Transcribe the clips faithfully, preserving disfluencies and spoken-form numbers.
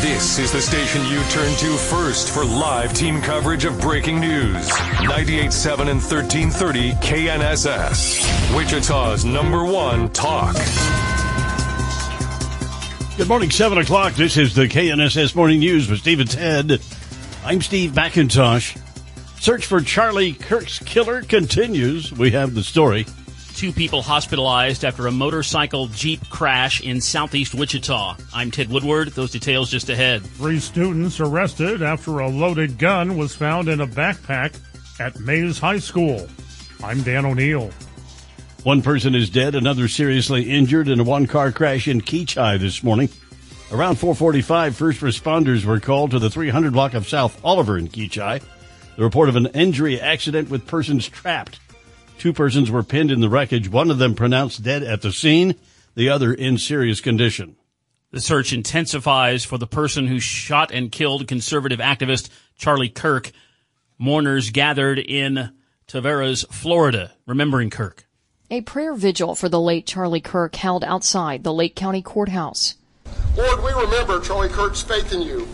This is the station you turn to first for live team coverage of breaking news. ninety-eight point seven and thirteen thirty K N S S. Wichita's number one talk. Good morning, seven o'clock. This is the K N S S Morning News with Steve and Ted. I'm Steve McIntosh. Search for Charlie Kirk's killer continues. We have the story. Two people hospitalized after a motorcycle Jeep crash in southeast Wichita. I'm Ted Woodward. Those details just ahead. Three students arrested after a loaded gun was found in a backpack at Mays High School. I'm Dan O'Neill. One person is dead, another seriously injured in a one-car crash in Keachai this morning. Around four forty-five, first responders were called to the three hundred block of South Oliver in Keachai. The report of an injury accident with persons trapped. Two persons were pinned in the wreckage, one of them pronounced dead at the scene, the other in serious condition. The search intensifies for the person who shot and killed conservative activist Charlie Kirk. Mourners gathered in Tavares, Florida, remembering Kirk. A prayer vigil for the late Charlie Kirk held outside the Lake County Courthouse. Lord, we remember Charlie Kirk's faith in you,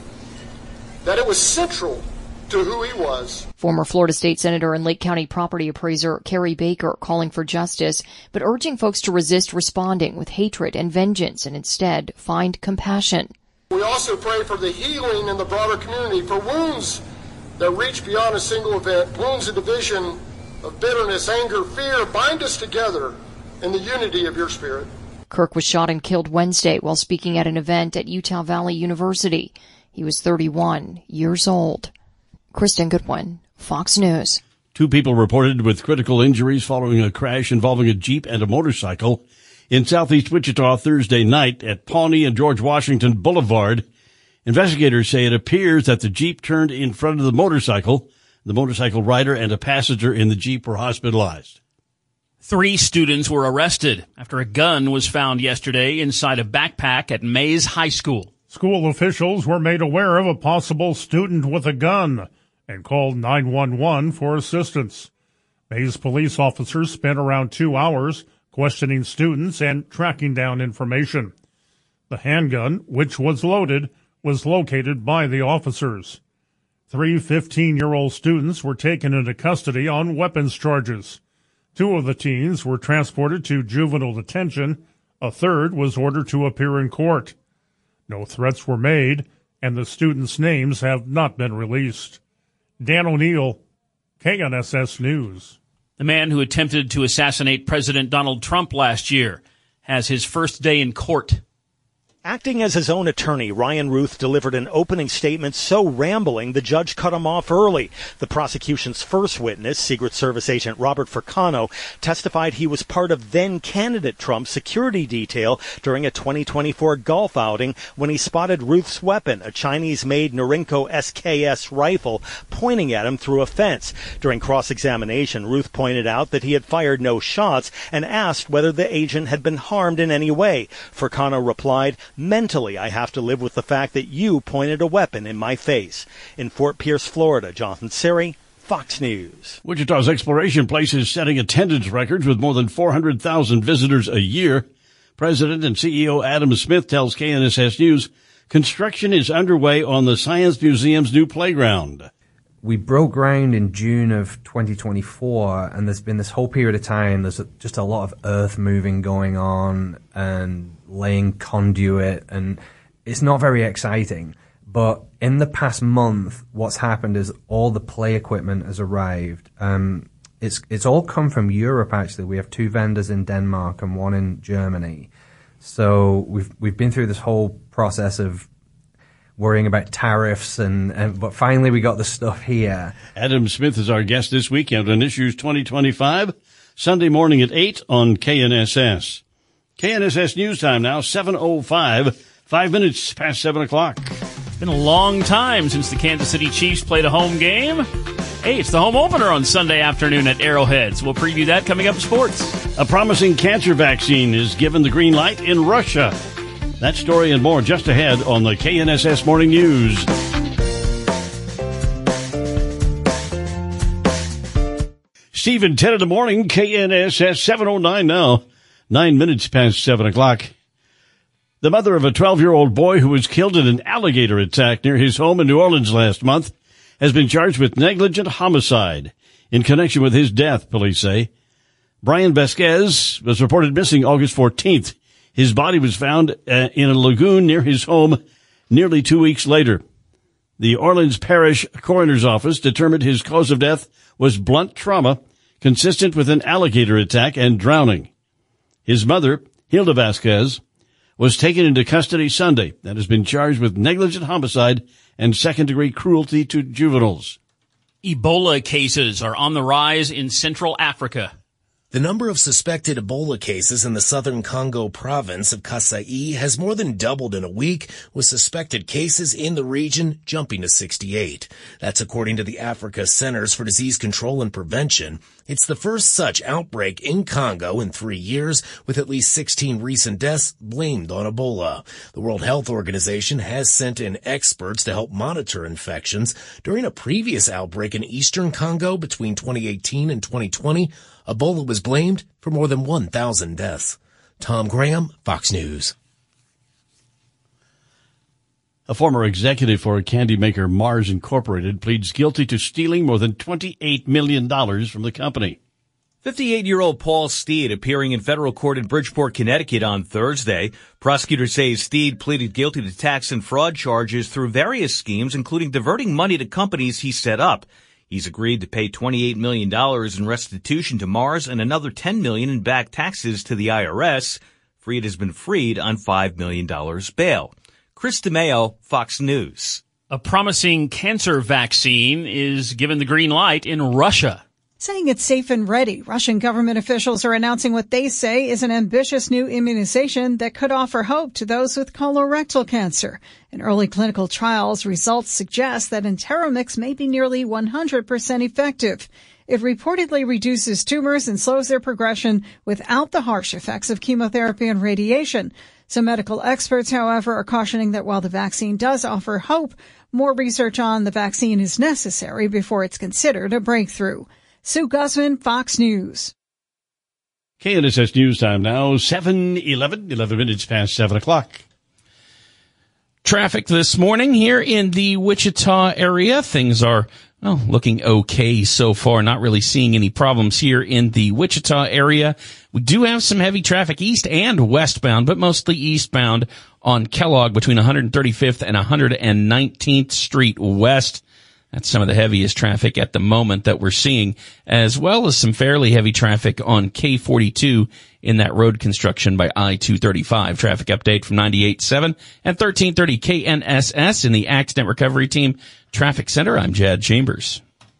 that it was central to who he was. Former Florida State Senator and Lake County property appraiser Carrie Baker calling for justice, but urging folks to resist responding with hatred and vengeance and instead find compassion. We also pray for the healing in the broader community, for wounds that reach beyond a single event, wounds of division, of bitterness, anger, fear. Bind us together in the unity of your spirit. Kirk was shot and killed Wednesday while speaking at an event at Utah Valley University. He was thirty-one years old. Kristen Goodwin, Fox News. Two people reported with critical injuries following a crash involving a Jeep and a motorcycle in southeast Wichita Thursday night at Pawnee and George Washington Boulevard. Investigators say it appears that the Jeep turned in front of the motorcycle. The motorcycle rider and a passenger in the Jeep were hospitalized. Three students were arrested after a gun was found yesterday inside a backpack at Mays High School. School officials were made aware of a possible student with a gun and called nine one one for assistance. Mays police officers spent around two hours questioning students and tracking down information. The handgun, which was loaded, was located by the officers. Three fifteen-year-old students were taken into custody on weapons charges. Two of the teens were transported to juvenile detention. A third was ordered to appear in court. No threats were made, and the students' names have not been released. Dan O'Neill, K N S S News. The man who attempted to assassinate President Donald Trump last year has his first day in court. Acting as his own attorney, Ryan Ruth delivered an opening statement so rambling the judge cut him off early. The prosecution's first witness, Secret Service agent Robert Furcano, testified he was part of then-candidate Trump's security detail during a twenty twenty-four golf outing when he spotted Ruth's weapon, a Chinese-made Norinco S K S rifle, pointing at him through a fence. During cross-examination, Ruth pointed out that he had fired no shots and asked whether the agent had been harmed in any way. Furcano replied, "Mentally, I have to live with the fact that you pointed a weapon in my face." In Fort Pierce, Florida, Jonathan Siri, Fox News. Wichita's Exploration Place is setting attendance records with more than four hundred thousand visitors a year. President and C E O Adam Smith tells K N S S News construction is underway on the Science Museum's new playground. We broke ground in June of twenty twenty-four, and there's been this whole period of time, there's just a lot of earth moving going on and laying conduit, and it's not very exciting. But in the past month, what's happened is all the play equipment has arrived. Um, it's it's all come from Europe, actually. We have two vendors in Denmark and one in Germany. So we've we've been through this whole process of worrying about tariffs, and, and but finally we got the stuff here. Adam Smith is our guest this weekend on Issues twenty twenty-five, Sunday morning at eight on K N S S. K N S S News Time now, seven oh five, five minutes past seven o'clock. It's been a long time since the Kansas City Chiefs played a home game. Hey, it's the home opener on Sunday afternoon at Arrowhead, so we'll preview that coming up in sports. A promising cancer vaccine is given the green light in Russia. That story and more just ahead on the K N S S Morning News. Steve and Ted in the morning, K N S S seven oh nine now. Nine minutes past seven o'clock. The mother of a twelve-year-old boy who was killed in an alligator attack near his home in New Orleans last month has been charged with negligent homicide in connection with his death, police say. Brian Vasquez was reported missing August fourteenth. His body was found uh, in a lagoon near his home nearly two weeks later. The Orleans Parish Coroner's Office determined his cause of death was blunt trauma consistent with an alligator attack and drowning. His mother, Hilda Vasquez, was taken into custody Sunday and has been charged with negligent homicide and second-degree cruelty to juveniles. Ebola cases are on the rise in Central Africa. The number of suspected Ebola cases in the southern Congo province of Kasai has more than doubled in a week, with suspected cases in the region jumping to sixty-eight. That's according to the Africa Centers for Disease Control and Prevention. It's the first such outbreak in Congo in three years, with at least sixteen recent deaths blamed on Ebola. The World Health Organization has sent in experts to help monitor infections. During a previous outbreak in eastern Congo between twenty eighteen and twenty twenty, Ebola was blamed for more than one thousand deaths. Tom Graham, Fox News. A former executive for candy maker Mars Incorporated pleads guilty to stealing more than twenty-eight million dollars from the company. fifty-eight-year-old Paul Steed appearing in federal court in Bridgeport, Connecticut on Thursday. Prosecutors say Steed pleaded guilty to tax and fraud charges through various schemes, including diverting money to companies he set up. He's agreed to pay twenty-eight million dollars in restitution to Mars and another ten million dollars in back taxes to the I R S. Freed has been freed on five million dollars bail. Chris DeMeo, Fox News. A promising cancer vaccine is given the green light in Russia. Saying it's safe and ready, Russian government officials are announcing what they say is an ambitious new immunization that could offer hope to those with colorectal cancer. In early clinical trials, results suggest that Enteromix may be nearly one hundred percent effective. It reportedly reduces tumors and slows their progression without the harsh effects of chemotherapy and radiation. Some medical experts, however, are cautioning that while the vaccine does offer hope, more research on the vaccine is necessary before it's considered a breakthrough. Sue Guzman, Fox News. K N S S News Time now, seven eleven, eleven minutes past seven o'clock. Traffic this morning here in the Wichita area. Things are, well, looking okay so far. Not really seeing any problems here in the Wichita area. We do have some heavy traffic east and westbound, but mostly eastbound on Kellogg between one hundred thirty-fifth and one hundred nineteenth Street West. That's some of the heaviest traffic at the moment that we're seeing, as well as some fairly heavy traffic on K forty-two in that road construction by I two thirty-five. Traffic update from ninety-eight point seven and thirteen thirty K N S S in the Accident Recovery Team Traffic Center. I'm Jad Chambers.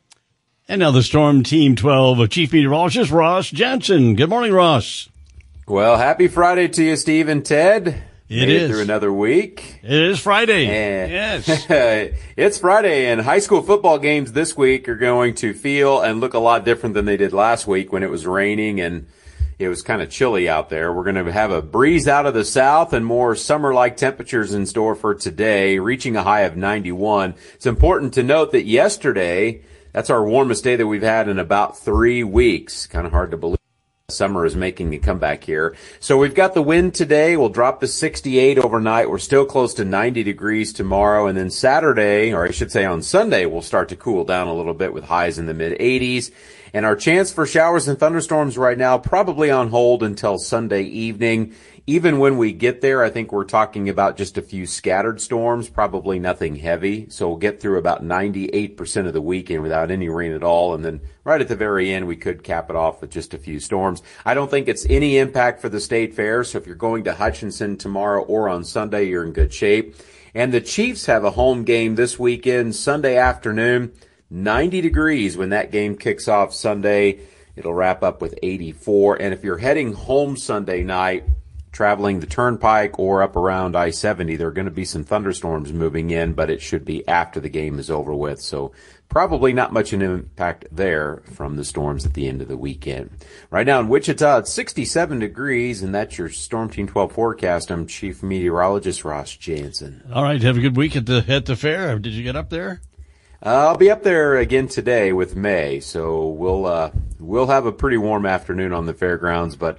And now the Storm Team twelve of Chief Meteorologist Ross Jansen. Good morning, Ross. Well, happy Friday to you, Steve and Ted. It Made is. It through another week. It is Friday. And yes. It's Friday, and high school football games this week are going to feel and look a lot different than they did last week when it was raining and it was kind of chilly out there. We're going to have a breeze out of the south and more summer-like temperatures in store for today, reaching a high of ninety-one. It's important to note that yesterday, that's our warmest day that we've had in about three weeks. Kind of hard to believe. Summer is making a comeback here. So we've got the wind today. We'll drop to sixty-eight overnight. We're still close to ninety degrees tomorrow. And then Saturday, or I should say on Sunday, we'll start to cool down a little bit with highs in the mid eighties. And our chance for showers and thunderstorms right now probably on hold until Sunday evening. Even when we get there, I think we're talking about just a few scattered storms, probably nothing heavy. So we'll get through about ninety-eight percent of the weekend without any rain at all. And then right at the very end, we could cap it off with just a few storms. I don't think it's any impact for the state fair. So if you're going to Hutchinson tomorrow or on Sunday, you're in good shape. And the Chiefs have a home game this weekend, Sunday afternoon, ninety degrees when that game kicks off Sunday. It'll wrap up with eighty-four. And if you're heading home Sunday night, traveling the Turnpike or up around I seventy, there are going to be some thunderstorms moving in, but it should be after the game is over with. So probably not much an impact there from the storms at the end of the weekend. Right now in Wichita, it's sixty-seven degrees, and that's your Storm Team twelve forecast. I'm Chief Meteorologist Ross Jansen. All right, have a good week at the, at the fair. Did you get up there? Uh, I'll be up there again today with May, so we'll uh, we'll have a pretty warm afternoon on the fairgrounds, but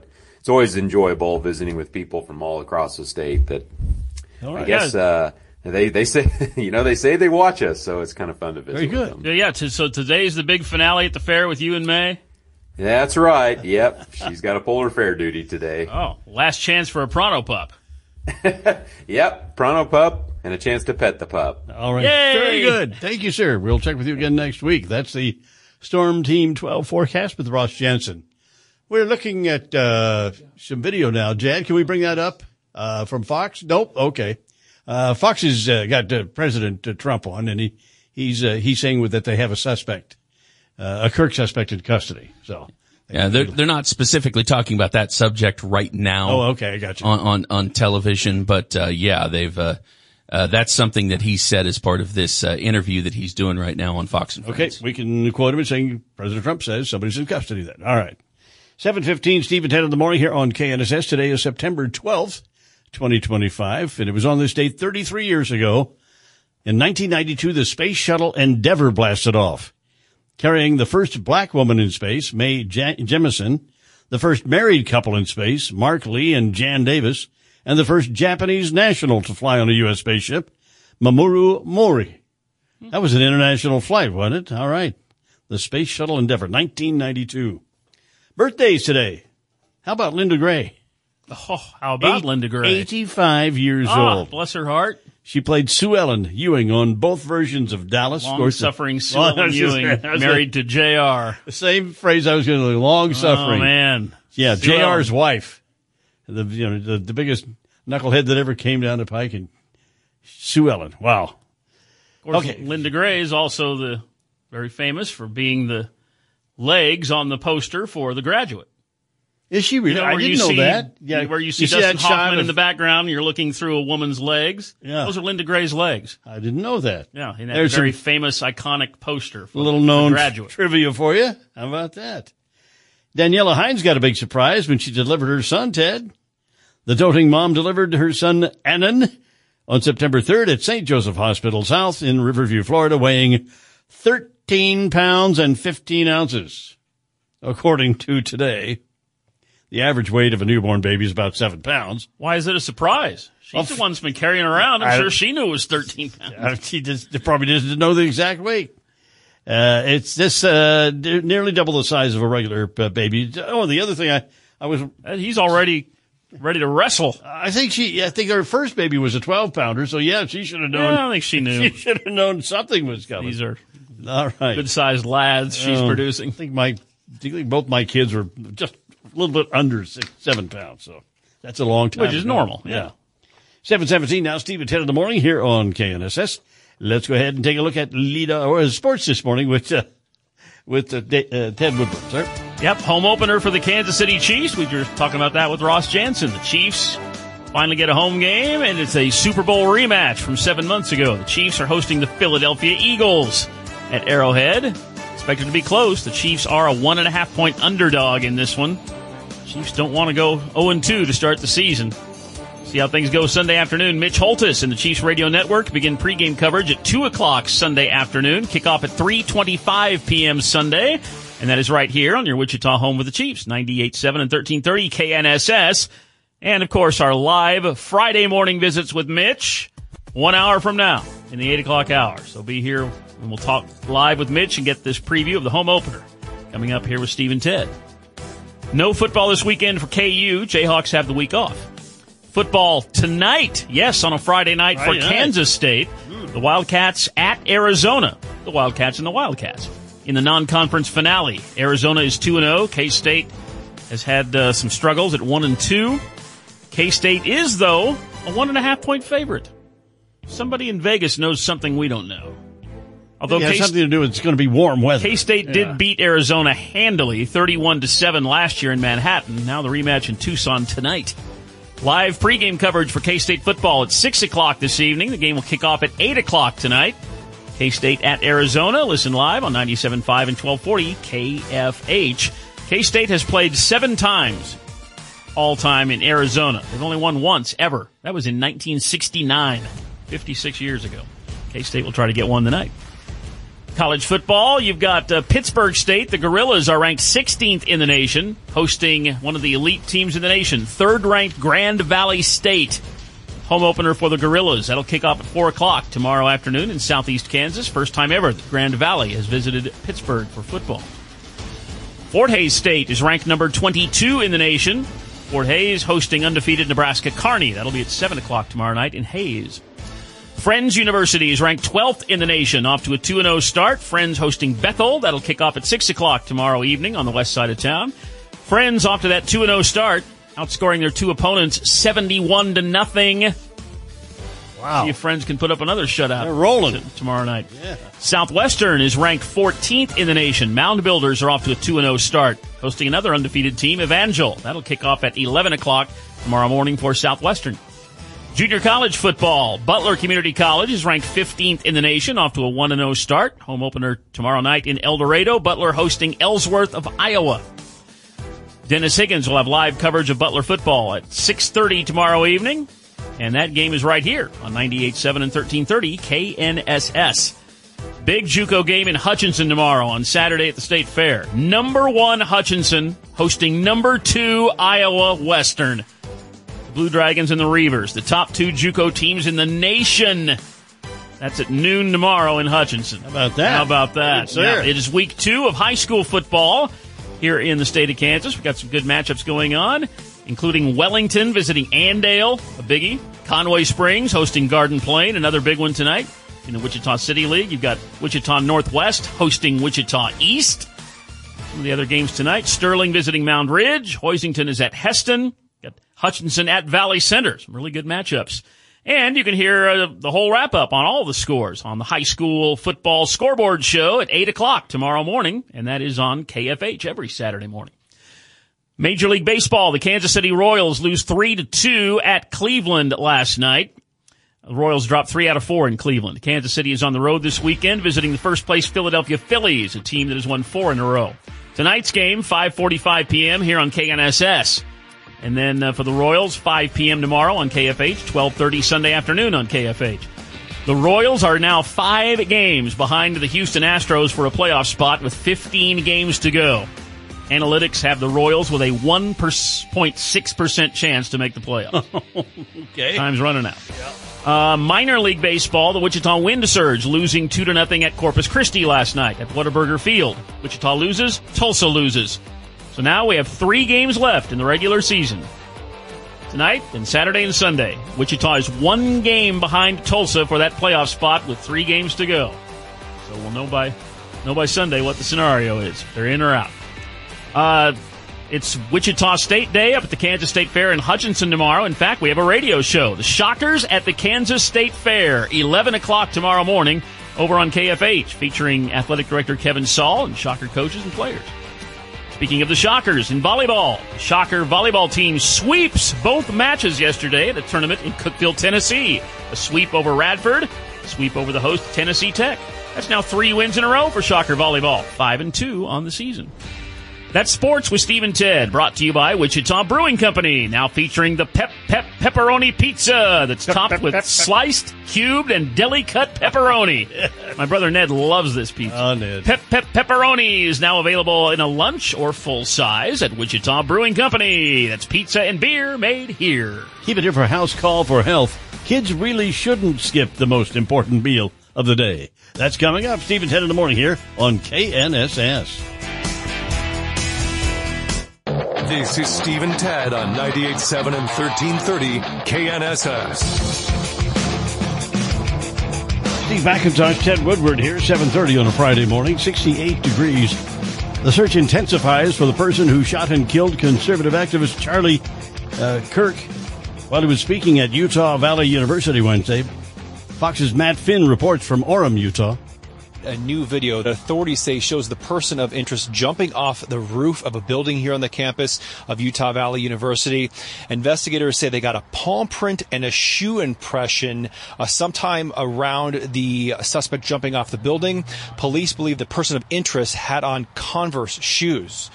it's always enjoyable visiting with people from all across the state that All right. I guess uh, they they say you know they say they watch us, so it's kind of fun to visit. Very good. With them. Yeah, yeah. T- so today's the big finale at the fair with you and May. That's right. Yep, she's got a polar fair duty today. Oh, last chance for a Pronto pup. Yep, Pronto pup and a chance to pet the pup. All right. Yay! Very good. Thank you, sir. We'll check with you again next week. That's the Storm Team twelve forecast with Ross Jensen. We're looking at uh, some video now. Jad, can we bring that up uh, from Fox? Nope. Okay. Uh, Fox has uh, got uh, President uh, Trump on, and he he's uh, he's saying that they have a suspect, uh, a Kirk suspect in custody. So. Yeah, they're they're not specifically talking about that subject right now. Oh, okay, I got you. On on, on television, but uh, yeah, they've uh, uh, that's something that he said as part of this uh, interview that he's doing right now on Fox and Friends. Okay, we can quote him as saying President Trump says somebody's in custody. Then, all right. seven fifteen, Steve and Ted in the morning here on K N S S. Today is September twelfth, twenty twenty-five, and it was on this date thirty-three years ago. In nineteen ninety-two, the Space Shuttle Endeavour blasted off, carrying the first black woman in space, Mae Jemison, the first married couple in space, Mark Lee and Jan Davis, and the first Japanese national to fly on a U S spaceship, Mamoru Mori. That was an international flight, wasn't it? All right. The Space Shuttle Endeavour, nineteen ninety-two. Birthdays today. How about Linda Gray? Oh, how about Eight, Linda Gray? eighty-five years Ah, old. bless her heart. She played Sue Ellen Ewing on both versions of Dallas. Long-suffering Sue Long- Ellen Ewing, married to J R. The same phrase I was going to do, long-suffering. Oh, man. Yeah, Sue J R's Ellen. wife. The, you know, the, the biggest knucklehead that ever came down the pike, and Sue Ellen. Wow. Of course, Okay. Linda Gray is also the very famous for being the legs on the poster for The Graduate. Is she really? You know, I where didn't you know see, that. Yeah, where you see you see Dustin that shot Hoffman in of- the background, and you're looking through a woman's legs. Yeah. Those are Linda Gray's legs. I didn't know that. Yeah, in that There's very some famous, iconic poster for little The known Graduate. trivia for you. How about that? Daniela Hines got a big surprise when she delivered her son, Ted. The doting mom delivered her son, Annan, on September third at Saint Joseph Hospital South in Riverview, Florida, weighing thirteen pounds and fifteen ounces. According to Today, the average weight of a newborn baby is about seven pounds. Why is it a surprise? She's Well, the one that's been carrying around. I'm I- sure she knew it was thirteen pounds. Uh, She just probably doesn't know the exact weight. Uh, it's this, uh, nearly double the size of a regular uh, baby. Oh, the other thing I, I was, Uh, He's already ready to wrestle. I think she, I think her first baby was a twelve pounder. So yeah, she should have known. Yeah, I think she knew. She should have known something was coming. These are All right. good-sized lads she's Oh, producing. I think my, I think both my kids were just a little bit under six, seven pounds. So that's a long time. Which is ago. normal, Yeah. yeah. seven seventeen now, Steve at ten in the morning here on K N S S. Let's go ahead and take a look at Lida or sports this morning with, uh, with uh, Da- uh, Ted Woodward, sir. Yep, home opener for the Kansas City Chiefs. We were talking about that with Ross Jansen. The Chiefs finally get a home game, and it's a Super Bowl rematch from seven months ago. The Chiefs are hosting the Philadelphia Eagles at Arrowhead. Expected to be close. The Chiefs are a one and a half point underdog in this one. Chiefs don't want to go oh and two to start the season. See how things go Sunday afternoon. Mitch Holtis and the Chiefs Radio Network begin pregame coverage at two o'clock Sunday afternoon. Kickoff at three twenty-five p.m. Sunday. And that is right here on your Wichita home with the Chiefs. ninety-eight point seven and thirteen thirty K N S S. And, of course, our live Friday morning visits with Mitch one hour from now in the eight o'clock hour. So be here and we'll talk live with Mitch and get this preview of the home opener coming up here with Steve and Ted. No football this weekend for K U. Jayhawks have the week off. Football tonight, yes, on a Friday night for Friday night. Kansas State. The Wildcats at Arizona. The Wildcats and the Wildcats. In the non-conference finale, Arizona is two and oh. K-State has had uh, some struggles at one and two. K-State is, though, a one and a half point favorite. Somebody in Vegas knows something we don't know. Although It has K- something to do with it's going to be warm weather. K-State Yeah. did beat Arizona handily, thirty-one to seven last year in Manhattan. Now the rematch in Tucson tonight. Live pregame coverage for K-State football at six o'clock this evening. The game will kick off at eight o'clock tonight. K-State at Arizona. Listen live on ninety-seven point five and twelve forty K F H. K-State has played seven times all time in Arizona. They've only won once, ever. That was in nineteen sixty-nine, fifty-six years ago. K-State will try to get one tonight. College football, you've got uh, Pittsburgh State. The Gorillas are ranked sixteenth in the nation, hosting one of the elite teams in the nation, third-ranked Grand Valley State. Home opener for the Gorillas. That'll kick off at four o'clock tomorrow afternoon in southeast Kansas. First time ever that Grand Valley has visited Pittsburgh for football. Fort Hays State is ranked number twenty-two in the nation. Fort Hays hosting undefeated Nebraska Kearney. That'll be at seven o'clock tomorrow night in Hays. Friends University is ranked twelfth in the nation, off to a two and oh start. Friends hosting Bethel. That'll kick off at six o'clock tomorrow evening on the west side of town. Friends off to that two and oh start, outscoring their two opponents seventy-one to nothing. Wow. See if Friends can put up another shutout. They're rolling. T- tomorrow night. Yeah. Southwestern is ranked fourteenth in the nation. Mound Builders are off to a two and oh start, hosting another undefeated team, Evangel. That'll kick off at eleven o'clock tomorrow morning for Southwestern. Junior college football. Butler Community College is ranked fifteenth in the nation, off to a one and oh start. Home opener tomorrow night in El Dorado. Butler hosting Ellsworth of Iowa. Dennis Higgins will have live coverage of Butler football at six thirty tomorrow evening. And that game is right here on ninety-eight point seven and thirteen thirty K N S S. Big JUCO game in Hutchinson tomorrow on Saturday at the State Fair. Number one Hutchinson hosting number two Iowa Western. Blue Dragons and the Reavers, the top two JUCO teams in the nation. That's at noon tomorrow in Hutchinson. How about that? How about that? Yeah, it is week two of high school football here in the state of Kansas. We've got some good matchups going on, including Wellington visiting Andale, a biggie. Conway Springs hosting Garden Plain, another big one tonight. In the Wichita City League, you've got Wichita Northwest hosting Wichita East. Some of the other games tonight, Sterling visiting Mound Ridge. Hoisington is at Heston. Got Hutchinson at Valley Center. Some really good matchups. And you can hear uh, the whole wrap-up on all the scores on the high school football scoreboard show at eight o'clock tomorrow morning, and that is on K F H every Saturday morning. Major League Baseball, the Kansas City Royals lose three to two at Cleveland last night. The Royals dropped three out of four in Cleveland. Kansas City is on the road this weekend, visiting the first-place Philadelphia Phillies, a team that has won four in a row. Tonight's game, five forty-five p.m. here on K N S S. And then uh, for the Royals, five p.m. tomorrow on K F H, twelve thirty Sunday afternoon on K F H. The Royals are now five games behind the Houston Astros for a playoff spot with fifteen games to go. Analytics have the Royals with a one point six percent chance to make the playoffs. Okay. Time's running out. Uh, minor league baseball, the Wichita Wind Surge losing two to nothing at Corpus Christi last night at Whataburger Field. Wichita loses, Tulsa loses. So now we have three games left in the regular season. Tonight and Saturday and Sunday. Wichita is one game behind Tulsa for that playoff spot with three games to go. So we'll know by, know by Sunday what the scenario is. If they're in or out. Uh, it's Wichita State Day up at the Kansas State Fair in Hutchinson tomorrow. In fact, we have a radio show. The Shockers at the Kansas State Fair, eleven o'clock tomorrow morning over on K F H, featuring Athletic Director Kevin Saul and Shocker coaches and players. Speaking of the Shockers in volleyball, the Shocker volleyball team sweeps both matches yesterday at a tournament in Cookeville, Tennessee. A sweep over Radford, a sweep over the host Tennessee Tech. That's now three wins in a row for Shocker volleyball, five and two on the season. That's Sports with Steve and Ted, brought to you by Wichita Brewing Company, now featuring the Pep Pep Pepperoni Pizza that's topped pep, with pep, sliced, cubed, and deli-cut pepperoni. My brother Ned loves this pizza. Oh, Ned. Pep Pep Pepperoni is now available in a lunch or full size at Wichita Brewing Company. That's pizza and beer made here. Keep it here for House Call for Health. Kids really shouldn't skip the most important meal of the day. That's coming up. Steve and Ted in the morning here on K N S S. This is Steve and Ted on ninety-eight point seven and thirteen thirty K N S S. Steve McIntosh, Ted Woodward here, seven thirty on a Friday morning, sixty-eight degrees. The search intensifies for the person who shot and killed conservative activist Charlie uh, Kirk while he was speaking at Utah Valley University Wednesday. Fox's Matt Finn reports from Orem, Utah. A new video that authorities say shows the person of interest jumping off the roof of a building here on the campus of Utah Valley University. Investigators say they got a palm print and a shoe impression uh, sometime around the suspect jumping off the building. Police believe the person of interest had on Converse shoes.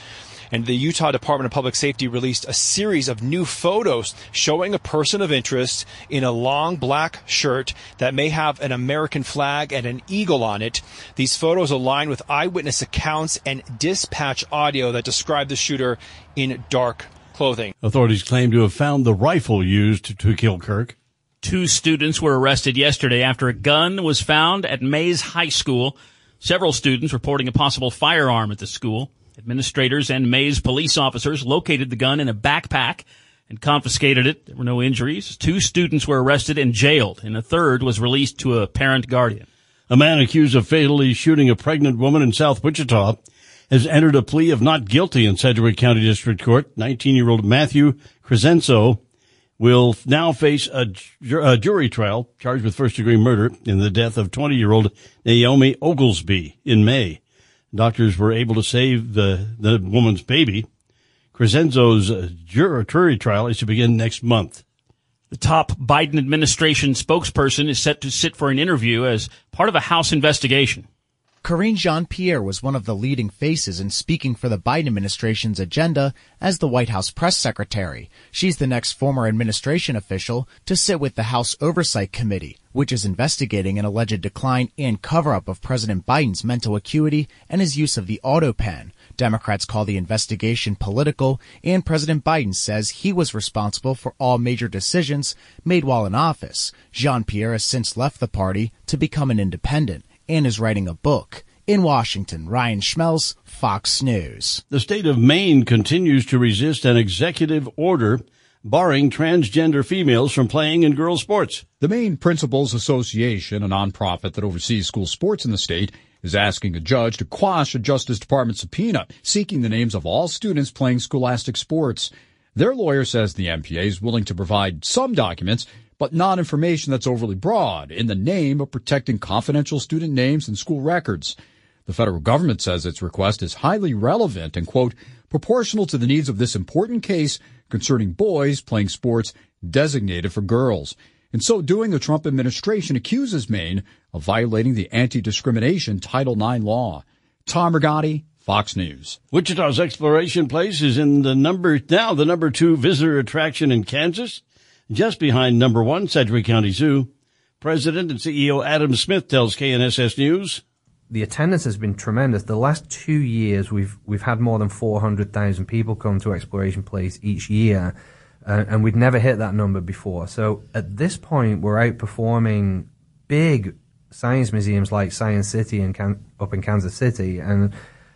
And the Utah Department of Public Safety released a series of new photos showing a person of interest in a long black shirt that may have an American flag and an eagle on it. These photos align with eyewitness accounts and dispatch audio that describe the shooter in dark clothing. Authorities claim to have found the rifle used to kill Kirk. Two students were arrested yesterday after a gun was found at Mays High School. Several students reporting a possible firearm at the school. Administrators and Mays police officers located the gun in a backpack and confiscated it. There were no injuries. Two students were arrested and jailed, and a third was released to a parent guardian. A man accused of fatally shooting a pregnant woman in South Wichita has entered a plea of not guilty in Sedgwick County District Court. nineteen-year-old Matthew Crescenzo will now face a, ju- a jury trial charged with first-degree murder in the death of twenty-year-old Naomi Oglesby in May. Doctors were able to save the, the woman's baby. Crescenzo's uh, jury trial is to begin next month. The top Biden administration spokesperson is set to sit for an interview as part of a House investigation. Karine Jean-Pierre was one of the leading faces in speaking for the Biden administration's agenda as the White House press secretary. She's the next former administration official to sit with the House Oversight Committee, which is investigating an alleged decline and cover-up of President Biden's mental acuity and his use of the auto pen. Democrats call the investigation political, and President Biden says he was responsible for all major decisions made while in office. Jean-Pierre has since left the party to become an independent and is writing a book. In Washington, Ryan Schmelz, Fox News. The state of Maine continues to resist an executive order barring transgender females from playing in girls' sports. The Maine Principals Association, a nonprofit that oversees school sports in the state, is asking a judge to quash a Justice Department subpoena seeking the names of all students playing scholastic sports. Their lawyer says the M P A is willing to provide some documents, but not information that's overly broad in the name of protecting confidential student names and school records. The federal government says its request is highly relevant and, quote, proportional to the needs of this important case concerning boys playing sports designated for girls. In so doing, the Trump administration accuses Maine of violating the anti-discrimination Title nine law. Tom Rigotti, Fox News. Wichita's Exploration Place is in the number now the number two visitor attraction in Kansas, just behind number one Sedgwick County Zoo. President and C E O Adam Smith tells K N S S News. The attendance has been tremendous. The last two years, we've we've had more than four hundred thousand people come to Exploration Place each year, uh, and we'd never hit that number before. So at this point, we're outperforming big science museums like Science City and Can- up in Kansas City, and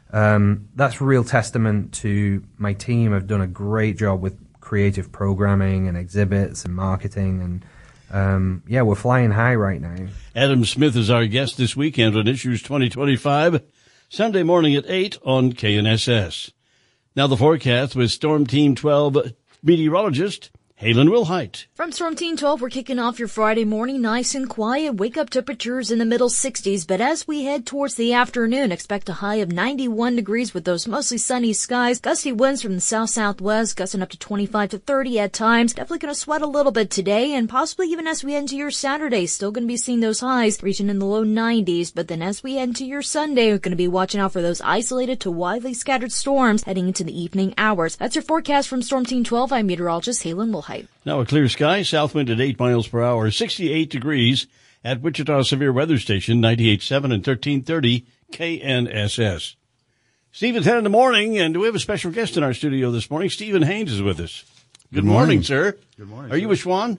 um, that's real testament to my team. Have done a great job with creative programming and exhibits and marketing, and um, yeah, we're flying high right now. Adam Smith is our guest this weekend on Issues twenty twenty-five, Sunday morning at eight on K N S S. Now the forecast with Storm Team twelve meteorologist Halen Wilhite. From Storm Team twelve, we're kicking off your Friday morning nice and quiet. Wake-up temperatures in the middle sixties, but as we head towards the afternoon, expect a high of ninety-one degrees with those mostly sunny skies. Gusty winds from the south-southwest, gusting up to twenty-five to thirty at times. Definitely going to sweat a little bit today, and possibly even as we head into your Saturday. Still going to be seeing those highs reaching in the low nineties, but then as we head into your Sunday, we're going to be watching out for those isolated to widely scattered storms heading into the evening hours. That's your forecast from Storm Team twelve. I'm meteorologist Halen Wilhite. Now a clear sky, south wind at eight miles per hour, sixty-eight degrees at Wichita Severe Weather Station, ninety-eight point seven and thirteen thirty K N S S. Steve, it's ten in the morning, and we have a special guest in our studio this morning. Stephen Haynes is with us. Good, Good morning. morning, sir. Good morning. Are sir. you with Schwan?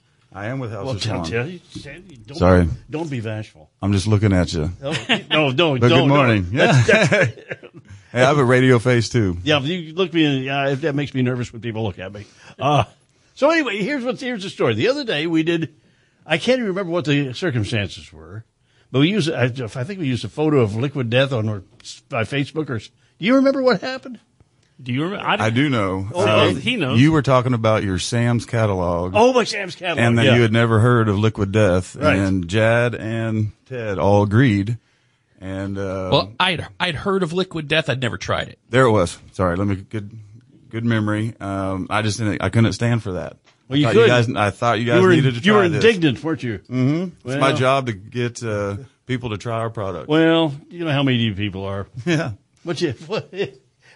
I am with House well, of Schwan. Tell you, don't, Sorry. Don't be bashful. I'm just looking at you. No, no, don't. But don't, good morning. No. Yeah. That's, that's, hey, I have a radio face, too. Yeah, you look me. Yeah, that makes me nervous when people look at me. Uh, so anyway, here's what here's the story. The other day we did. I can't even remember what the circumstances were, but we used. I, I think we used a photo of Liquid Death on our by Facebook. Or do you remember what happened? Do you remember? I, I do know. Oh, um, he knows. You were talking about your Sam's catalog. Oh, my Sam's catalog. And that yeah. you had never heard of Liquid Death. Right. And Jad and Ted all agreed. And uh, well, I'd I'd heard of Liquid Death. I'd never tried it. There it was. Sorry, let me good good memory. Um, I just didn't. I couldn't stand for that. Well, you I could. You guys, I thought you guys you were, needed to try You were this. indignant, weren't you? Mm-hmm. Well, it's my job to get uh, people to try our product. Well, you know how many people are. Yeah. What you? What,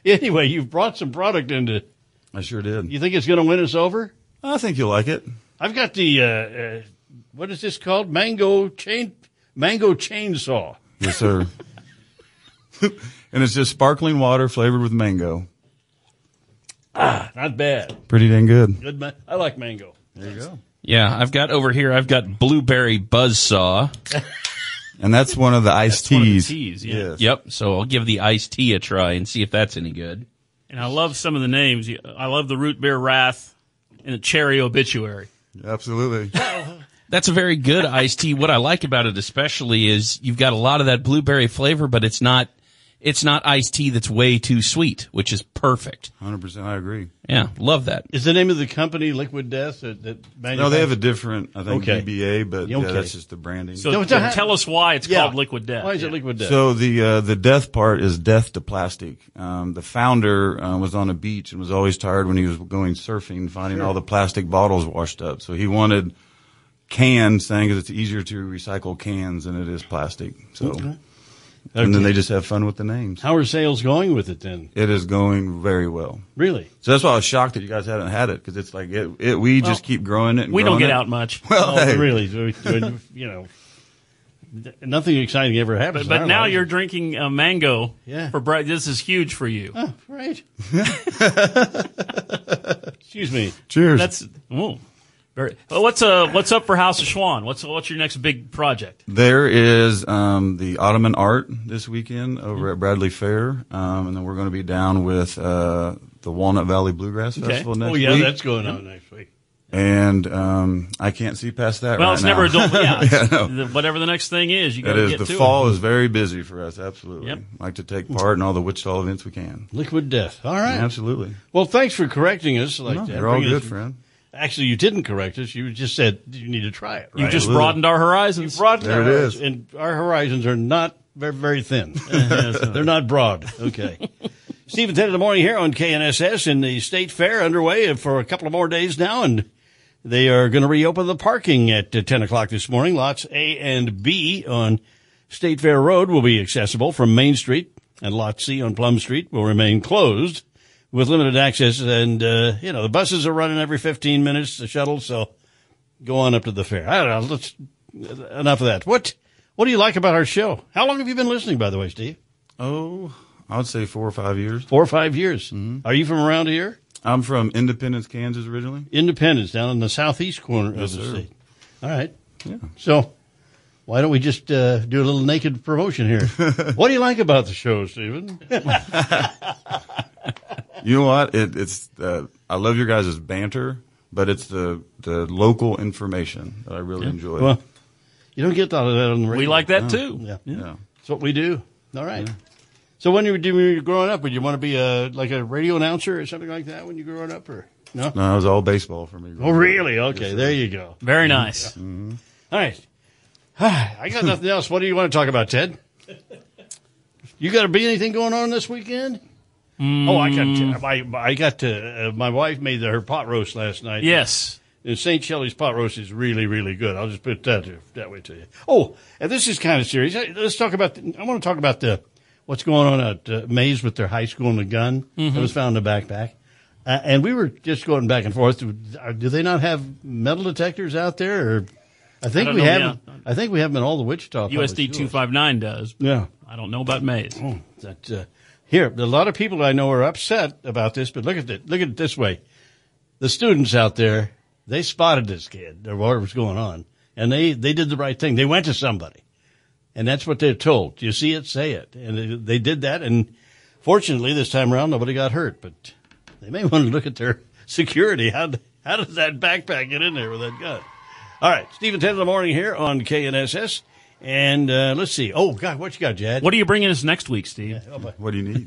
Anyway, you've brought some product into. I sure did. You think it's going to win us over? I think you'll like it. I've got the, uh, uh, what is this called? Mango chain, mango chainsaw. Yes, sir. And it's just sparkling water flavored with mango. Ah, not bad. Pretty dang good. Good. Ma- I like mango. There you go. Yeah, I've got over here, I've got blueberry buzzsaw. And that's one of the iced That's one of the teas. teas, yeah. Yes. Yep, so I'll give the iced tea a try and see if that's any good. And I love some of the names. I love the root beer wrath and the cherry obituary. Absolutely. That's a very good iced tea. What I like about it especially is you've got a lot of that blueberry flavor, but it's not it's not iced tea that's way too sweet, which is perfect. one hundred percent I agree. Yeah, love that. Is the name of the company Liquid Death? That, that No, they have a different, I think, Okay. B B A, but Okay. yeah, that's just the branding. So No, t- it's a- tell us why it's Yeah. called Liquid Death. Why is Yeah. it Liquid Death? So the uh, the death part is death to plastic. Um, the founder uh, was on a beach and was always tired when he was going surfing, finding Sure. all the plastic bottles washed up. So he wanted cans, saying that it's easier to recycle cans than it is plastic. So, Okay. and then Okay. they just have fun with the names. How are sales going with it then? It is going very well. Really? So that's why I was shocked that you guys hadn't had it, because it's like it, it we just keep growing it. And We don't growing get it. out much. Well, Oh, hey. really? So, so, you know, nothing exciting ever happens. But, in but our now lives. you're drinking uh, mango. Yeah. For bre- this is huge for you. Oh, right. Excuse me. Cheers. That's ooh, very. Well, what's uh what's up for House of Schwan? What's what's your next big project? There is um, the Ottoman art this weekend over at Bradley Fair, um, and then we're going to be down with uh, the Walnut Valley Bluegrass Okay. Festival next Oh, yeah, week. that's going on next week. And um, I can't see past that Well, right it's now. never a dull. Yeah, Yeah, it's- no. the- whatever the next thing is, you got It to is. get The to fall it. is very busy for us, absolutely. Yep. Like to take part in all the Wichita events we can. Liquid Death. All right. Absolutely. Well, thanks for correcting us like No, that. you're all Bringing good, us- friend. Actually, you didn't correct us. You just said you need to try it. You Right? just broadened our horizons. broadened There our it horizons, is. and our horizons are not very, very thin. They're not broad. Okay. Stephen ten in the morning here on K N S S, and the State Fair underway for a couple of more days now, and they are going to reopen the parking at uh, ten o'clock this morning. Lots A and B on State Fair Road will be accessible from Main Street, and Lot C on Plum Street will remain closed with limited access. And, uh, you know, the buses are running every fifteen minutes, the shuttles, so go on up to the fair. I don't know. Let's, enough of that. What, what do you like about our show? How long have you been listening, by the way, Steve? Oh, I would say four or five years. Four or five years. Mm-hmm. Are you from around here? I'm from Independence, Kansas originally. Independence, down in the southeast corner Yes, of the sir. state. All right. Yeah. So why don't we just uh, do a little naked promotion here? What do you like about the show, Stephen? You know what? It, it's uh, I love your guys' banter, but it's the the local information that I really enjoy. Well, you don't get a lot of that on the radio. We like that No. too. Yeah. yeah. That's what we do. All right. So when you were, when you were growing up, would you want to be a like a radio announcer or something like that when you were growing up, or no? No, it was all baseball for me. Oh, really? Okay, there you go. Very nice. Mm-hmm. All right. I got nothing else. What do you want to talk about, Ted? You got to be anything going on this weekend? Mm. Oh, I got I, I got to, uh, my wife made her pot roast last night. Yes. And Saint Shelley's pot roast is really, really good. I'll just put that that way to you. Oh, and this is kind of serious. Let's talk about. The, I want to talk about the what's going on at uh, Mays with their high school and the gun Mhm. that was found in the backpack. Uh, and we were just going back and forth. Do, do they not have metal detectors out there? Or I think I don't we know, have. yeah. I think we have them in all the Wichita. U S D public two schools. five nine does. Yeah. I don't know about Mays. Oh, that uh, here, a lot of people I know are upset about this, but look at it. Look at it this way: the students out there, they spotted this kid or what was going on, and they they did the right thing. They went to somebody, and that's what they're told. Do you see it? Say it. And they, they did that, and fortunately, this time around, nobody got hurt. But they may want to look at their security. How how does that backpack get in there with that gun? All right, Stephen ten in the morning here on K N S S. And uh, let's see. Oh, God, what you got, Jad? What are you bringing us next week, Steve? What do you need?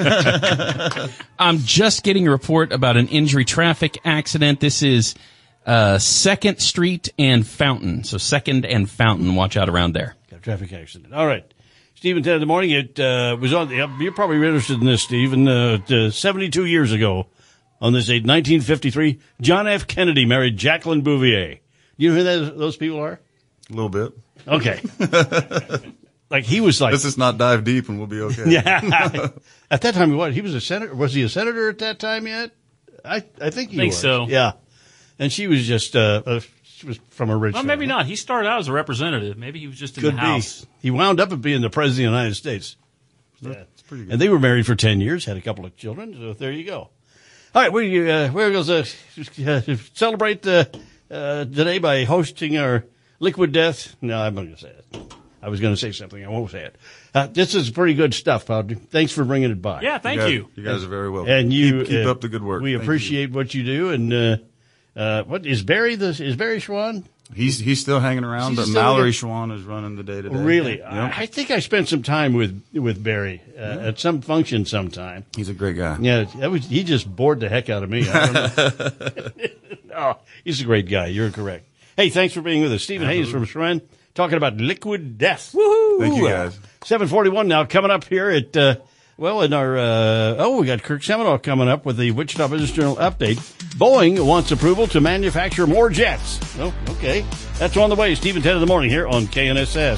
I'm just getting a report about an injury traffic accident. This is uh, Second Street and Fountain. So Second and Fountain. Watch out around there. Got a traffic accident. All right. Stephen, ten in the morning. It uh, was on. You're probably interested in this, Stephen. Uh, uh, seventy-two years ago, on this date, nineteen fifty-three, John F. Kennedy married Jacqueline Bouvier. You know who that, those people are? A little bit. Okay. Like he was like. Let's just not dive deep and we'll be okay. Yeah. At that time, what he was a senator. Was he a senator at that time yet? I I think he I think was. so. Yeah, and she was just uh, uh she was from a rich. Well, maybe not. He started out as a representative. Maybe he was just in Could the House. be. He wound up being the president of the United States. Yeah, it's pretty good. And they were married for ten years, had a couple of children. So there you go. All right, we uh, we're going to uh, celebrate uh, uh, today by hosting our Liquid Death. No, I'm not going to say it. I was going to say something. I won't say it. Uh, this is pretty good stuff, Pod. Thanks for bringing it by. Yeah, thank you. Guys, you. you guys are very welcome. And you keep, keep uh, up the good work. We Thank appreciate you. what you do. And uh, uh, what is Barry? The is Barry Schwann? He's he's still hanging around, He's but still Mallory there? Schwann is running the day to day. Really? Yep. I, I think I spent some time with with Barry uh, Yeah. at some function sometime. He's a great guy. Yeah, that was, he just bored the heck out of me. I don't know. Oh, he's a great guy. You're correct. Hey, thanks for being with us. Stephen Hayes from Schwann talking about Liquid Death. Woohoo! Thank you, guys. seven forty-one now coming up here at, uh, well, in our, uh, oh, we got Kirk Seminoff coming up with the Wichita Business Journal update. Boeing wants approval to manufacture more jets. Oh, okay. That's on the way. Steve and Ted in the morning here on K N S S.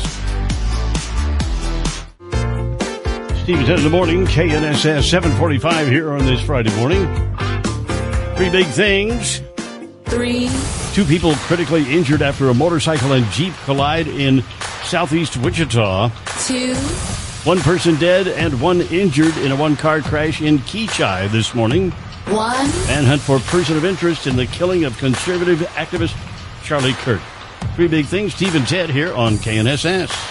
Steve and Ted in the morning, K N S S, seven forty-five here on this Friday morning. Three big things. Three. Two people critically injured after a motorcycle and Jeep collide in southeast Wichita. Two. One person dead and one injured in a one-car crash in Keachai this morning. One. Manhunt for person of interest in the killing of conservative activist Charlie Kirk. Three big things. Steve and Ted here on K N S S.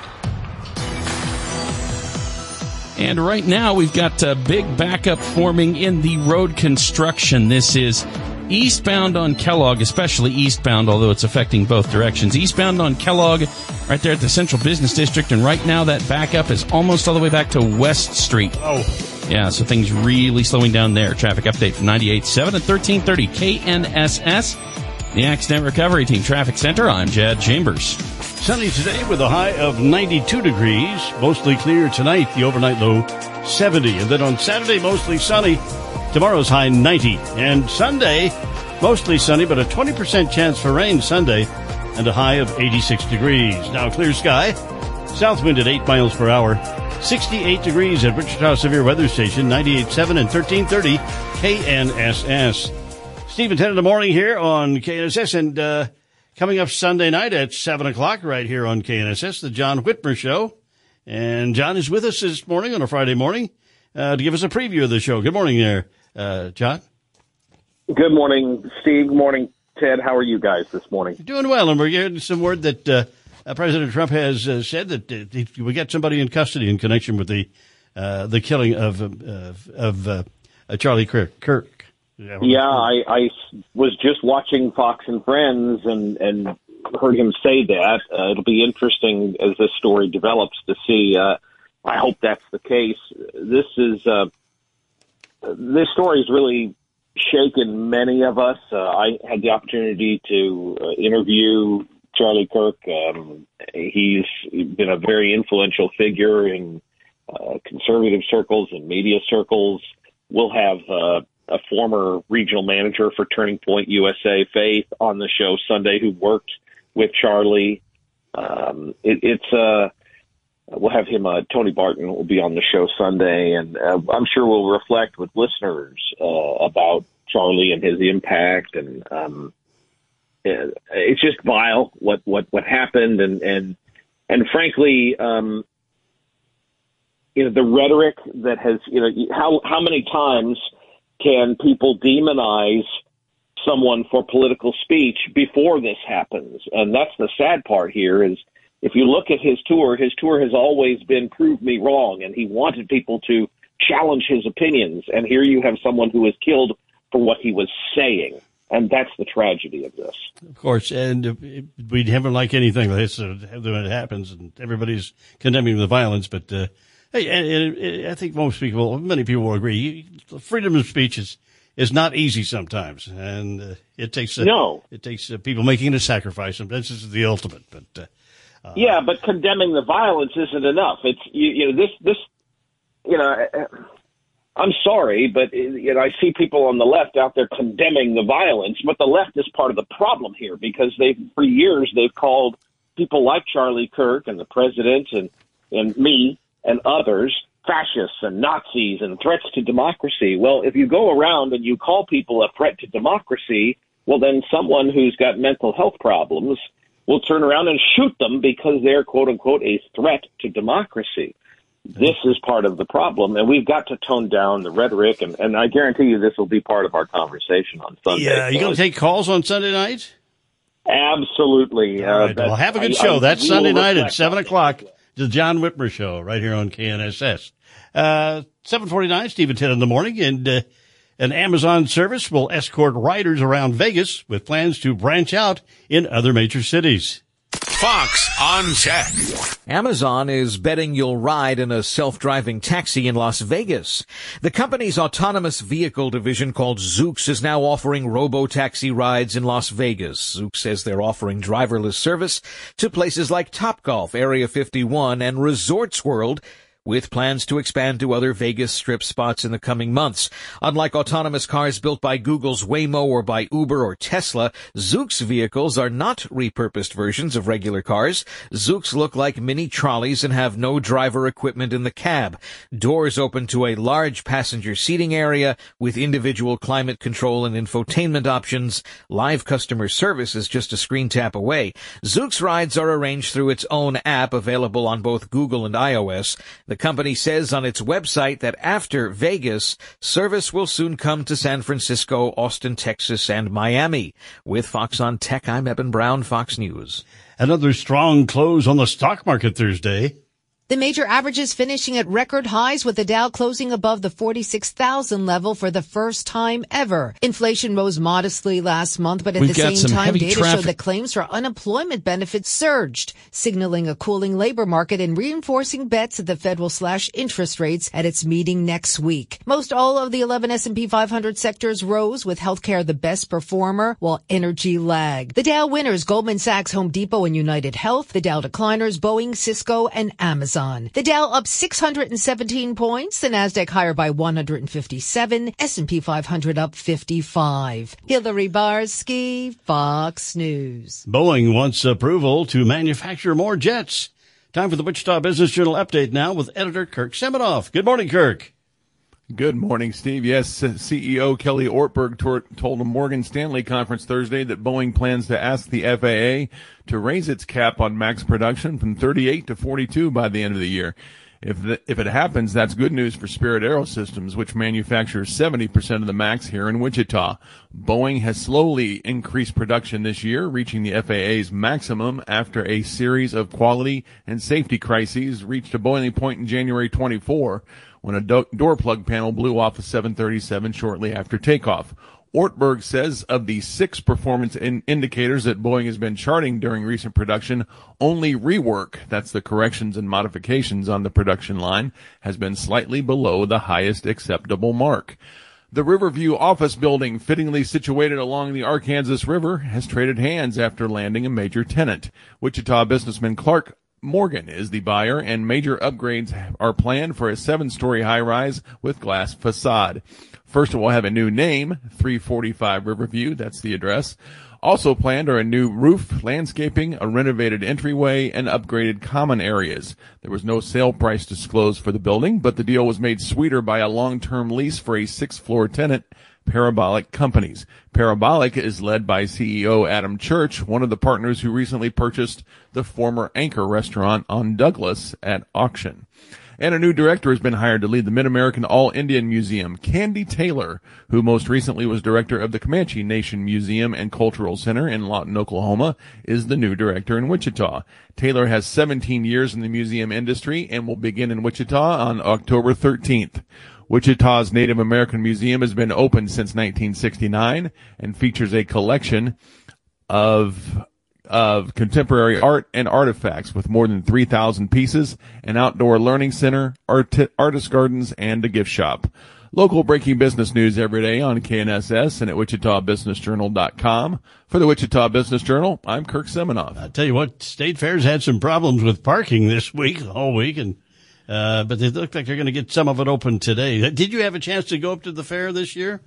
And right now we've got a big backup forming in the road construction. This is eastbound on Kellogg, especially eastbound, although it's affecting both directions. Eastbound on Kellogg, right there at the Central Business District, and right now that backup is almost all the way back to West Street. Oh. Yeah, so things really slowing down there. Traffic update from ninety-eight point seven at thirteen thirty K N S S. The Accident Recovery Team Traffic Center, I'm Jad Chambers. Sunny today with a high of ninety-two degrees. Mostly clear tonight, the overnight low seventy. And then on Saturday, mostly sunny. Tomorrow's high ninety. And Sunday, mostly sunny, but a twenty percent chance for rain Sunday and a high of eighty-six degrees. Now clear sky. South wind at eight miles per hour. sixty-eight degrees at Wichita Severe Weather Station, ninety-eight point seven and thirteen thirty K N S S. Steve and Ted in the morning here on K N S S. And uh, coming up Sunday night at seven o'clock right here on K N S S, the John Whitmer Show. And John is with us this morning on a Friday morning uh, to give us a preview of the show. Good morning there, uh, John. Good morning, Steve. Good morning, Ted. How are you guys this morning? Doing well, and we're getting some word that uh, uh, President Trump has uh, said that uh, he, we got somebody in custody in connection with the uh, the killing of uh, of uh, uh, Charlie Kirk. Kirk. Yeah, yeah I, I was just watching Fox and Friends and, and heard him say that. Uh, it'll be interesting as this story develops to see. Uh, I hope that's the case. This is uh, this story has really shaken many of us. Uh, I had the opportunity to uh, interview Charlie Kirk. Um, he's been a very influential figure in uh, conservative circles and media circles. We'll have uh, a former regional manager for Turning Point U S A, Faith, on the show Sunday, who worked with Charlie. Um, it, it's uh, we'll have him. Uh, Tony Barton will be on the show Sunday, and uh, I'm sure we'll reflect with listeners uh, about Charlie and his impact. And um, it, it's just vile what what what happened, and and and frankly, um, you know, the rhetoric that has, you know, how how many times can people demonize someone for political speech before this happens? And that's the sad part here is if you look at his tour, his tour has always been prove me wrong, and he wanted people to challenge his opinions. And here you have someone who is killed for what he was saying. And that's the tragedy of this. Of course, and uh, we never like anything like this uh, when it happens, and everybody's condemning the violence, but uh, hey, and, and, and I think most people, many people will agree, freedom of speech is, is not easy sometimes, and uh, it takes uh, no. it takes uh, people making a sacrifice, and this is the ultimate. But uh, uh, yeah, but condemning the violence isn't enough. It's you, you know this this you know. I'm sorry, but you know I see people on the left out there condemning the violence, but the left is part of the problem here because they, for years, they've called people like Charlie Kirk and the president and and me and others fascists and Nazis and threats to democracy. Well, if you go around and you call people a threat to democracy, well, then someone who's got mental health problems will turn around and shoot them because they're, quote unquote, a threat to democracy. This is part of the problem, and we've got to tone down the rhetoric, and, and I guarantee you this will be part of our conversation on Sunday. Yeah, you going to take calls on Sunday night? Absolutely. All right, uh, well, have a good I, show. I, That's Sunday night at reflect seven o'clock, the John Whitmer Show, right here on K N S S. Uh, seven forty-nine, Steve at ten in the morning, and uh, an Amazon service will escort riders around Vegas with plans to branch out in other major cities. Fox on Tech. Amazon is betting you'll ride in a self-driving taxi in Las Vegas. The company's autonomous vehicle division called Zoox is now offering robo-taxi rides in Las Vegas. Zoox says they're offering driverless service to places like Topgolf, Area fifty-one, and Resorts World, with plans to expand to other Vegas Strip spots in the coming months. Unlike autonomous cars built by Google's Waymo or by Uber or Tesla, Zoox vehicles are not repurposed versions of regular cars. Zoox look like mini trolleys and have no driver equipment in the cab. Doors open to a large passenger seating area with individual climate control and infotainment options. Live customer service is just a screen tap away. Zoox rides are arranged through its own app available on both Google and iOS. The The company says on its website that after Vegas, service will soon come to San Francisco, Austin, Texas, and Miami. With Fox on Tech, I'm Eben Brown, Fox News. Another strong close on the stock market Thursday. The major averages finishing at record highs, with the Dow closing above the forty-six thousand level for the first time ever. Inflation rose modestly last month, but at We've the same time, data traffic. showed that claims for unemployment benefits surged, signaling a cooling labor market and reinforcing bets that the Fed will slash interest rates at its meeting next week. Most all of the eleven S and P five hundred sectors rose, with healthcare the best performer, while energy lagged. The Dow winners, Goldman Sachs, Home Depot, and United Health. The Dow decliners, Boeing, Cisco, and Amazon. The Dow up six hundred seventeen points, the Nasdaq higher by one hundred fifty-seven, S and P five hundred up fifty-five. Hillary Barsky, Fox News. Boeing wants approval to manufacture more jets. Time for the Wichita Business Journal update now with editor Kirk Seminoff. Good morning, Kirk. Good morning, Steve. Yes, C E O Kelly Ortberg told a Morgan Stanley conference Thursday that Boeing plans to ask the F A A to raise its cap on MAX production from thirty-eight to forty-two by the end of the year. If the, if it happens, that's good news for Spirit Aerosystems, which manufactures seventy percent of the MAX here in Wichita. Boeing has slowly increased production this year, reaching the F A A's maximum after a series of quality and safety crises reached a boiling point in January twenty-four. When a do- door plug panel blew off a seven thirty-seven shortly after takeoff. Ortberg says of the six performance in- indicators that Boeing has been charting during recent production, only rework, that's the corrections and modifications on the production line, has been slightly below the highest acceptable mark. The Riverview office building, fittingly situated along the Arkansas River, has traded hands after landing a major tenant. Wichita businessman Clark Morgan is the buyer, and major upgrades are planned for a seven-story high-rise with glass facade. First, it will have a new name, three forty-five Riverview, that's the address. Also planned are a new roof, landscaping, a renovated entryway, and upgraded common areas. There was no sale price disclosed for the building, but the deal was made sweeter by a long-term lease for a six-floor tenant, Parabolic Companies. Parabolic is led by C E O Adam Church, one of the partners who recently purchased the former Anchor restaurant on Douglas at auction. And a new director has been hired to lead the Mid-American All-Indian Museum. Candy Taylor, who most recently was director of the Comanche Nation Museum and Cultural Center in Lawton, Oklahoma, is the new director in Wichita. Taylor has seventeen years in the museum industry and will begin in Wichita on October thirteenth. Wichita's Native American Museum has been open since nineteen sixty-nine and features a collection of of contemporary art and artifacts with more than three thousand pieces, an outdoor learning center, art, artist gardens, and a gift shop. Local breaking business news every day on K N S S and at Wichita Business Journal dot com. For the Wichita Business Journal, I'm Kirk Seminoff. I'll tell you what, State Fair's had some problems with parking this week, all week, and Uh, but they look like they're going to get some of it open today. Did you have a chance to go up to the fair this year?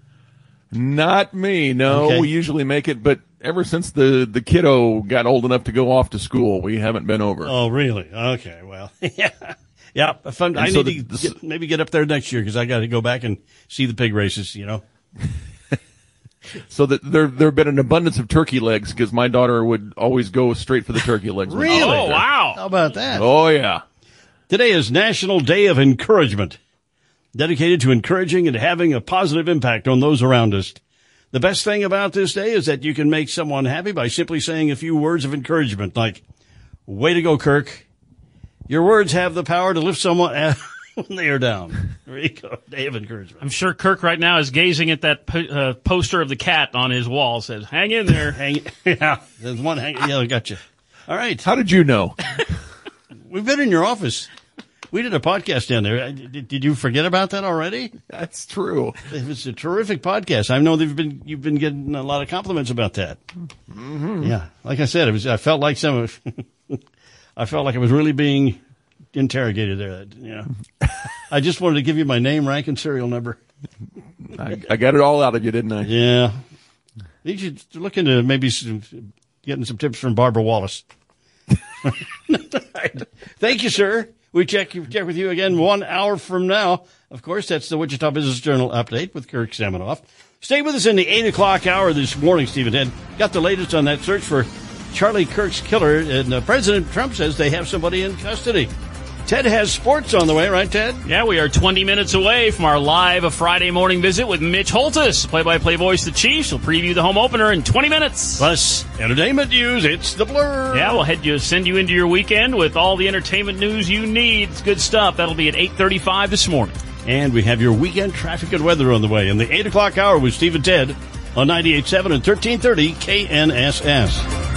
Not me, no. Okay. We usually make it, but ever since the, the kiddo got old enough to go off to school, we haven't been over. Oh, really? Okay, well, yeah. Yeah, fun. I so need the, to get, maybe get up there next year because I got to go back and see the pig races, you know. So that there there have been an abundance of turkey legs because my daughter would always go straight for the turkey legs. Really? Oh, wow. How about that? Oh, yeah. Today is National Day of Encouragement, dedicated to encouraging and having a positive impact on those around us. The best thing about this day is that you can make someone happy by simply saying a few words of encouragement, like, way to go, Kirk. Your words have the power to lift someone when they are down. There you go. Day of encouragement. I'm sure Kirk right now is gazing at that po- uh, poster of the cat on his wall. Says, hang in there. Hang, yeah, there's one hanging. Yeah, I got you. All right. How did you know? We've been in your office. We did a podcast down there. Did, did you forget about that already? That's true. It was a terrific podcast. I know they've been you've been getting a lot of compliments about that. Mm-hmm. Yeah, like I said, it was. I felt like some of. I felt like I was really being interrogated there. You know, I just wanted to give you my name, rank, and serial number. I, I got it all out of you, didn't I? Yeah. You should look into maybe some, getting some tips from Barbara Wallace. Thank you, sir. We check check with you again one hour from now. Of course, that's the Wichita Business Journal update with Kirk Samanoff. Stay with us in the eight o'clock hour this morning, Stephen Ted. Got the latest on that search for Charlie Kirk's killer, and uh, President Trump says they have somebody in custody. Ted has sports on the way, right, Ted? Yeah, we are twenty minutes away from our live Friday morning visit with Mitch Holthus, play-by-play voice of the Chiefs. We'll preview the home opener in twenty minutes. Plus, entertainment news. It's the Blur. Yeah, we'll head you, send you into your weekend with all the entertainment news you need. It's good stuff. That'll be at eight thirty-five this morning. And we have your weekend traffic and weather on the way in the eight o'clock hour with Steve and Ted on ninety-eight point seven and thirteen thirty K N S S.